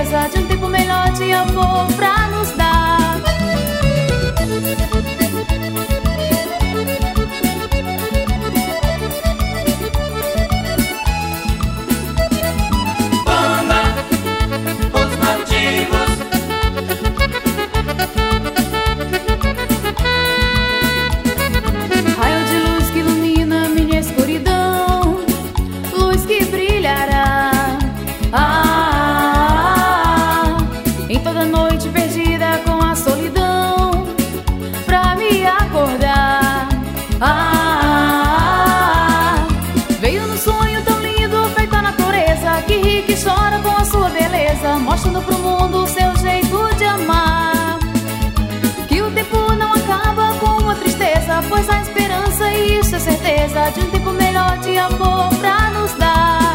certeza de um tempo melhor de amor pra nos dar. Raio de luz que ilumina minha escuridão, luz que brilhará em toda noite perdida com a solidão, pra me acordar. Veio no sonho tão lindo, feito a natureza, que ri, que chora com a sua beleza, mostrando pro mundo o seu jeito de amar. Que o tempo não acaba com a tristeza, pois há esperança e isso é certeza de um tempo melhor de amor pra nos dar.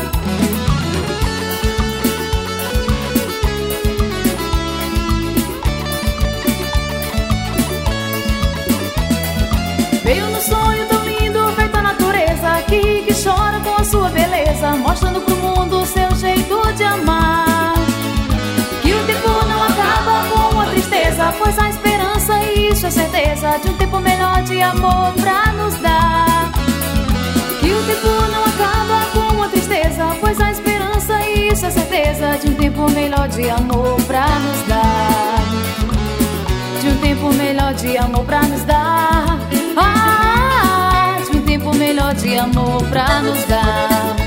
Veio no sonho tão lindo, feito a natureza, que ri, que chora com a sua beleza, mostrando pro mundo o seu jeito de amar. Que o tempo não acaba com a tristeza, pois há esperança e isso é certeza de um tempo melhor de amor pra nos dar. Que o tempo não acaba com a tristeza, pois há esperança e isso é certeza de um tempo melhor de amor pra nos dar. De um tempo melhor de amor pra nos dar. De um tempo melhor de amor pra nos dar.